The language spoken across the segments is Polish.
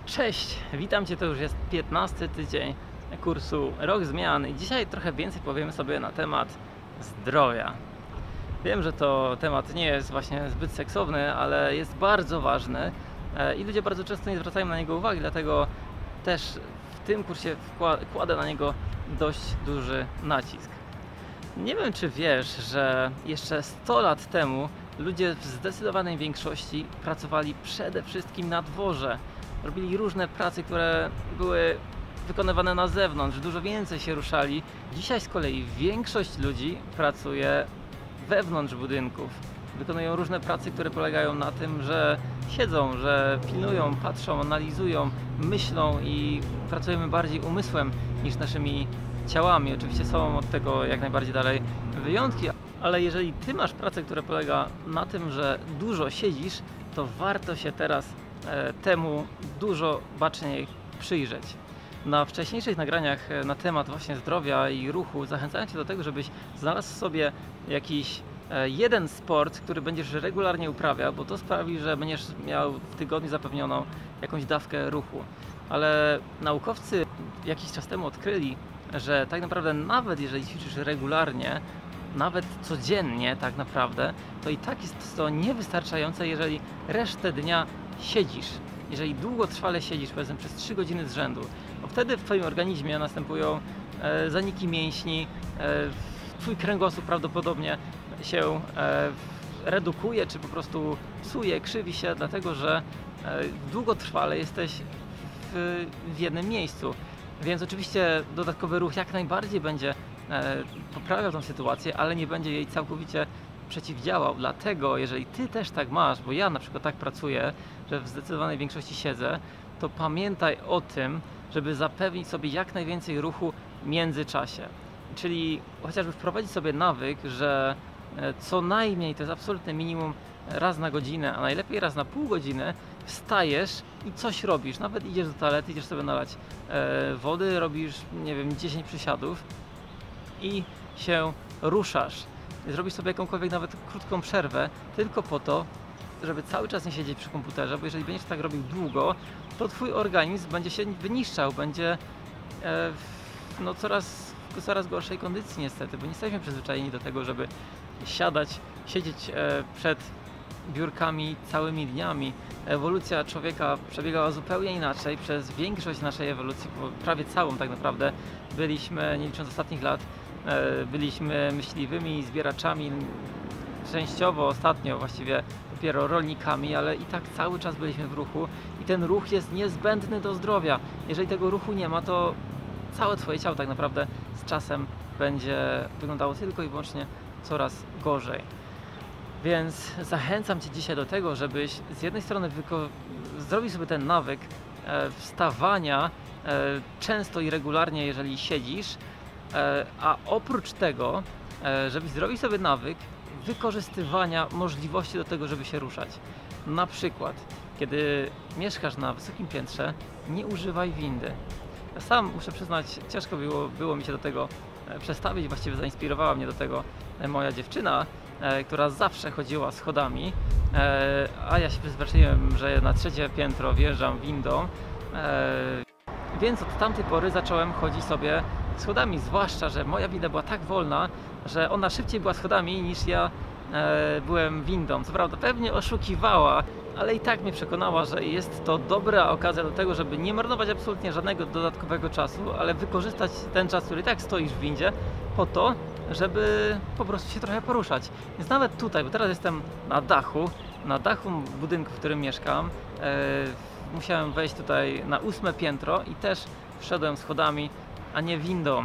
Cześć, witam Cię, to już jest 15 tydzień kursu Rok Zmian i dzisiaj trochę więcej powiemy sobie na temat zdrowia. Wiem, że to temat nie jest właśnie zbyt seksowny, ale jest bardzo ważny i ludzie bardzo często nie zwracają na niego uwagi, dlatego też w tym kursie kładę na niego dość duży nacisk. Nie wiem, czy wiesz, że jeszcze 100 lat temu ludzie w zdecydowanej większości pracowali przede wszystkim na dworze. Robili różne prace, które były wykonywane na zewnątrz, dużo więcej się ruszali. Dzisiaj z kolei większość ludzi pracuje wewnątrz budynków. Wykonują różne prace, które polegają na tym, że siedzą, że pilnują, patrzą, analizują, myślą i pracujemy bardziej umysłem niż naszymi ciałami. Oczywiście są od tego jak najbardziej dalej wyjątki, ale jeżeli Ty masz pracę, która polega na tym, że dużo siedzisz, to warto się teraz temu dużo baczniej przyjrzeć. Na wcześniejszych nagraniach na temat właśnie zdrowia i ruchu zachęcałem Cię do tego, żebyś znalazł sobie jakiś jeden sport, który będziesz regularnie uprawiał, bo to sprawi, że będziesz miał w tygodniu zapewnioną jakąś dawkę ruchu. Ale naukowcy jakiś czas temu odkryli, że tak naprawdę nawet jeżeli ćwiczysz regularnie, nawet codziennie tak naprawdę, to i tak jest to niewystarczające, jeżeli resztę dnia siedzisz. Jeżeli długotrwale siedzisz, powiedzmy przez 3 godziny z rzędu, to wtedy w Twoim organizmie następują zaniki mięśni, Twój kręgosłup prawdopodobnie się redukuje, czy po prostu psuje, krzywi się, dlatego że długotrwale jesteś w jednym miejscu. Więc oczywiście dodatkowy ruch jak najbardziej będzie poprawiał tą sytuację, ale nie będzie jej całkowicie przeciwdziałał. Dlatego jeżeli Ty też tak masz, bo ja na przykład tak pracuję, że w zdecydowanej większości siedzę, to pamiętaj o tym, żeby zapewnić sobie jak najwięcej ruchu w międzyczasie. Czyli chociażby wprowadzić sobie nawyk, że co najmniej, to jest absolutne minimum, raz na godzinę, a najlepiej raz na pół godziny wstajesz i coś robisz. Nawet idziesz do toalety, idziesz sobie nalać wody, robisz, nie wiem, 10 przysiadów i się ruszasz. Zrobisz sobie jakąkolwiek nawet krótką przerwę tylko po to, żeby cały czas nie siedzieć przy komputerze, bo jeżeli będziesz tak robił długo, to Twój organizm będzie się wyniszczał, będzie no coraz gorszej kondycji niestety, bo nie jesteśmy przyzwyczajeni do tego, żeby siedzieć przed biurkami całymi dniami. Ewolucja człowieka przebiegała zupełnie inaczej. Przez większość naszej ewolucji, prawie całą tak naprawdę, byliśmy, nie licząc ostatnich lat, byliśmy myśliwymi, zbieraczami, częściowo ostatnio właściwie dopiero rolnikami, ale i tak cały czas byliśmy w ruchu i ten ruch jest niezbędny do zdrowia. Jeżeli tego ruchu nie ma, to całe Twoje ciało tak naprawdę z czasem będzie wyglądało tylko i wyłącznie coraz gorzej. Więc zachęcam Cię dzisiaj do tego, żebyś z jednej strony zrobił sobie ten nawyk wstawania często i regularnie, jeżeli siedzisz, a oprócz tego, żebyś zrobił sobie nawyk wykorzystywania możliwości do tego, żeby się ruszać. Na przykład, kiedy mieszkasz na wysokim piętrze, nie używaj windy. Ja sam muszę przyznać, ciężko było mi się do tego przestawić, właściwie zainspirowała mnie do tego moja dziewczyna, która zawsze chodziła schodami, a ja się przyzwyczaiłem, że na 3. piętro wjeżdżam windą, więc od tamtej pory zacząłem chodzić sobie schodami, zwłaszcza, że moja winda była tak wolna, że ona szybciej była schodami niż ja byłem windą. Co prawda pewnie oszukiwała, ale i tak mnie przekonała, że jest to dobra okazja do tego, żeby nie marnować absolutnie żadnego dodatkowego czasu, ale wykorzystać ten czas, który i tak stoisz w windzie, po to, żeby po prostu się trochę poruszać. Więc nawet tutaj, bo teraz jestem na dachu budynku, w którym mieszkam, musiałem wejść tutaj na 8. piętro i też wszedłem schodami, a nie windą.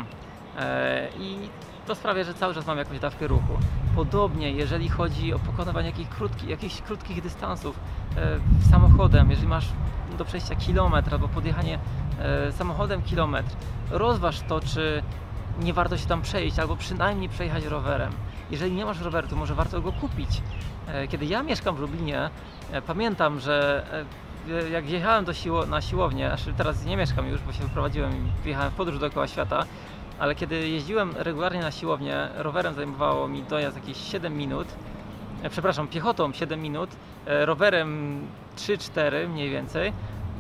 I to sprawia, że cały czas mam jakąś dawkę ruchu. Podobnie, jeżeli chodzi o pokonywanie jakichś krótkich dystansów samochodem, jeżeli masz do przejścia kilometr albo podjechanie samochodem kilometr, rozważ to, czy nie warto się tam przejść, albo przynajmniej przejechać rowerem. Jeżeli nie masz roweru, to może warto go kupić. Kiedy ja mieszkam w Lublinie, pamiętam, że jak jechałem na siłownię, teraz nie mieszkam już, bo się wyprowadziłem i wyjechałem w podróż dookoła świata, ale kiedy jeździłem regularnie na siłownię, rowerem zajmowało mi dojazd jakieś 7 minut, piechotą 7 minut, rowerem 3-4 mniej więcej,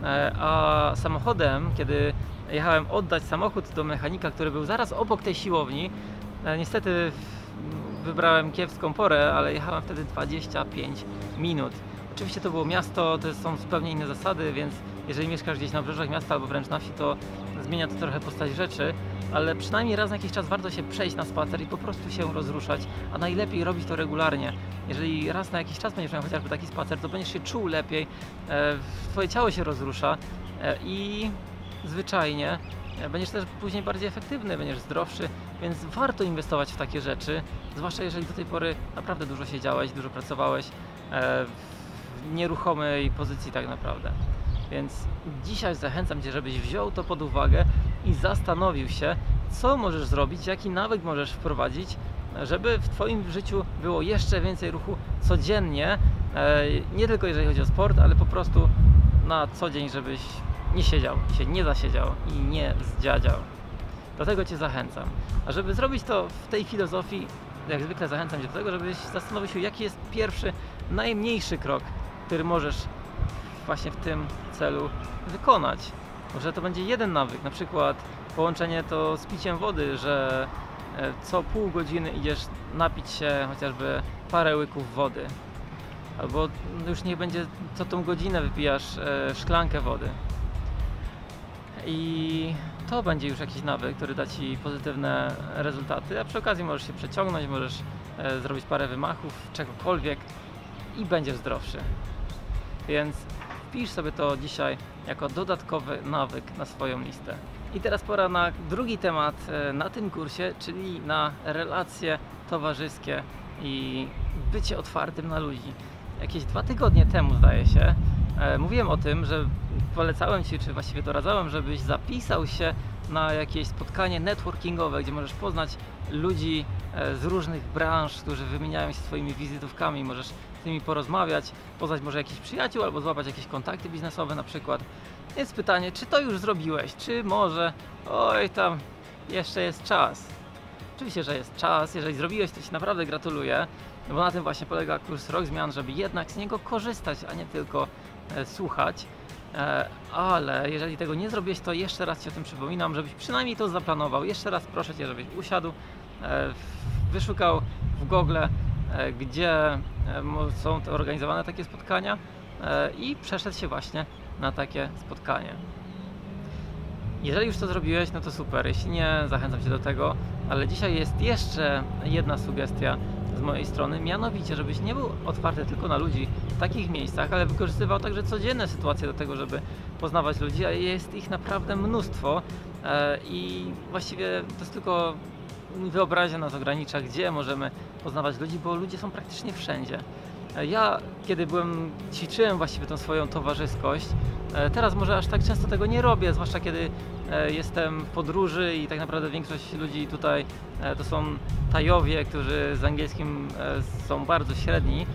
a samochodem, kiedy jechałem oddać samochód do mechanika, który był zaraz obok tej siłowni, niestety wybrałem kiepską porę, ale jechałem wtedy 25 minut. Oczywiście to było miasto, to są zupełnie inne zasady, więc jeżeli mieszkasz gdzieś na obrzeżach miasta albo wręcz na wsi, to zmienia to trochę postać rzeczy, ale przynajmniej raz na jakiś czas warto się przejść na spacer i po prostu się rozruszać, a najlepiej robić to regularnie. Jeżeli raz na jakiś czas będziesz miał chociażby taki spacer, to będziesz się czuł lepiej, twoje ciało się rozrusza i zwyczajnie będziesz też później bardziej efektywny, będziesz zdrowszy, więc warto inwestować w takie rzeczy, zwłaszcza jeżeli do tej pory naprawdę dużo siedziałeś, dużo pracowałeś w nieruchomej pozycji tak naprawdę. Więc dzisiaj zachęcam Cię, żebyś wziął to pod uwagę i zastanowił się, co możesz zrobić, jaki nawyk możesz wprowadzić, żeby w Twoim życiu było jeszcze więcej ruchu codziennie, nie tylko jeżeli chodzi o sport, ale po prostu na co dzień, żebyś nie siedział, się nie zasiedział i nie zdziadział. Do tego Cię zachęcam. A żeby zrobić to w tej filozofii, jak zwykle zachęcam Cię do tego, żebyś zastanowił się, jaki jest pierwszy, najmniejszy krok, który możesz właśnie w tym celu wykonać. Może to będzie jeden nawyk, na przykład połączenie to z piciem wody, że co pół godziny idziesz napić się chociażby parę łyków wody. Albo już niech będzie co tą godzinę wypijasz szklankę wody. I to będzie już jakiś nawyk, który da Ci pozytywne rezultaty, a przy okazji możesz się przeciągnąć, możesz zrobić parę wymachów, czegokolwiek i będziesz zdrowszy. Więc wpisz sobie to dzisiaj jako dodatkowy nawyk na swoją listę. I teraz pora na drugi temat na tym kursie, czyli na relacje towarzyskie i bycie otwartym na ludzi. Jakieś 2 tygodnie temu, zdaje się, mówiłem o tym, że polecałem Ci, czy właściwie doradzałem, żebyś zapisał się na jakieś spotkanie networkingowe, gdzie możesz poznać ludzi z różnych branż, którzy wymieniają się swoimi wizytówkami, możesz z nimi porozmawiać, poznać może jakichś przyjaciół albo złapać jakieś kontakty biznesowe na przykład. Jest pytanie, czy to już zrobiłeś, czy może, oj tam, jeszcze jest czas. Oczywiście, że jest czas, jeżeli zrobiłeś, to Ci naprawdę gratuluję, no bo na tym właśnie polega kurs Rok Zmian, żeby jednak z niego korzystać, a nie tylko słuchać. Ale jeżeli tego nie zrobiłeś, to jeszcze raz Ci o tym przypominam, żebyś przynajmniej to zaplanował. Jeszcze raz proszę Cię, żebyś usiadł, wyszukał w Google, gdzie są to organizowane takie spotkania i przeszedł się właśnie na takie spotkanie. Jeżeli już to zrobiłeś, no to super, jeśli nie, zachęcam Cię do tego, ale dzisiaj jest jeszcze jedna sugestia z mojej strony, mianowicie, żebyś nie był otwarty tylko na ludzi w takich miejscach, ale wykorzystywał także codzienne sytuacje do tego, żeby poznawać ludzi, a jest ich naprawdę mnóstwo i właściwie to jest tylko wyobraźnia nas ogranicza, gdzie możemy poznawać ludzi, bo ludzie są praktycznie wszędzie. Ja, kiedy ćwiczyłem właściwie tą swoją towarzyskość, teraz może aż tak często tego nie robię, zwłaszcza kiedy jestem w podróży i tak naprawdę większość ludzi tutaj to są Tajowie, którzy z angielskim są bardzo średni,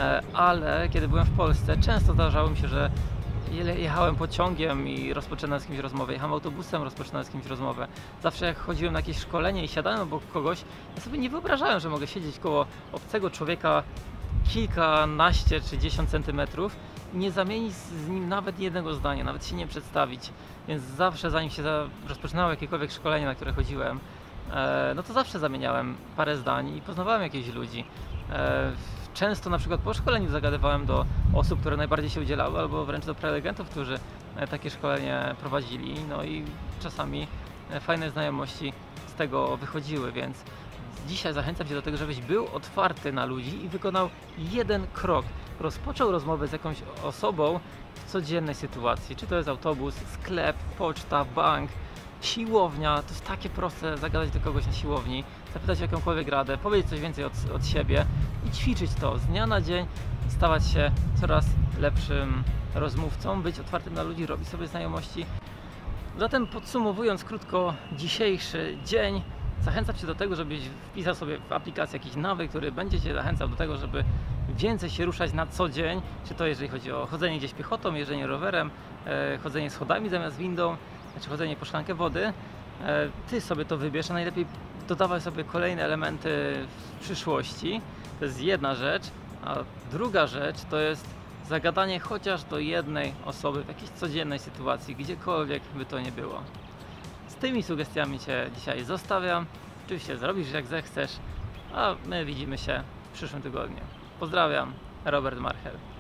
ale kiedy byłem w Polsce, często zdarzało mi się, że jechałem pociągiem i rozpoczynałem z kimś rozmowę, jechałem autobusem, rozpoczynałem z kimś rozmowę. Zawsze jak chodziłem na jakieś szkolenie i siadałem obok kogoś, ja sobie nie wyobrażałem, że mogę siedzieć koło obcego człowieka kilkanaście czy 10 centymetrów i nie zamienić z nim nawet jednego zdania, nawet się nie przedstawić. Więc zawsze, zanim się rozpoczynało jakiekolwiek szkolenie, na które chodziłem, no to zawsze zamieniałem parę zdań i poznawałem jakichś ludzi. Często na przykład po szkoleniu zagadywałem do osób, które najbardziej się udzielały, albo wręcz do prelegentów, którzy takie szkolenie prowadzili, no i czasami fajne znajomości z tego wychodziły, więc dzisiaj zachęcam Cię do tego, żebyś był otwarty na ludzi i wykonał jeden krok. Rozpoczął rozmowę z jakąś osobą w codziennej sytuacji. Czy to jest autobus, sklep, poczta, bank, siłownia. To jest takie proste zagadać do kogoś na siłowni, zapytać o jakąkolwiek radę, powiedzieć coś więcej od siebie i ćwiczyć to z dnia na dzień, stawać się coraz lepszym rozmówcą, być otwartym na ludzi, robić sobie znajomości. Zatem podsumowując krótko dzisiejszy dzień, zachęcam Cię do tego, żebyś wpisał sobie w aplikację jakiś nawyk, który będzie Cię zachęcał do tego, żeby więcej się ruszać na co dzień, czy to jeżeli chodzi o chodzenie gdzieś piechotą, jeżdżenie rowerem, chodzenie schodami zamiast windą, czy chodzenie po szklankę wody. Ty sobie to wybierz, a najlepiej dodawaj sobie kolejne elementy w przyszłości. To jest jedna rzecz, a druga rzecz to jest zagadanie chociaż do jednej osoby w jakiejś codziennej sytuacji, gdziekolwiek by to nie było. Z tymi sugestiami Cię dzisiaj zostawiam. Oczywiście zrobisz jak zechcesz, a my widzimy się w przyszłym tygodniu. Pozdrawiam, Robert Marchel.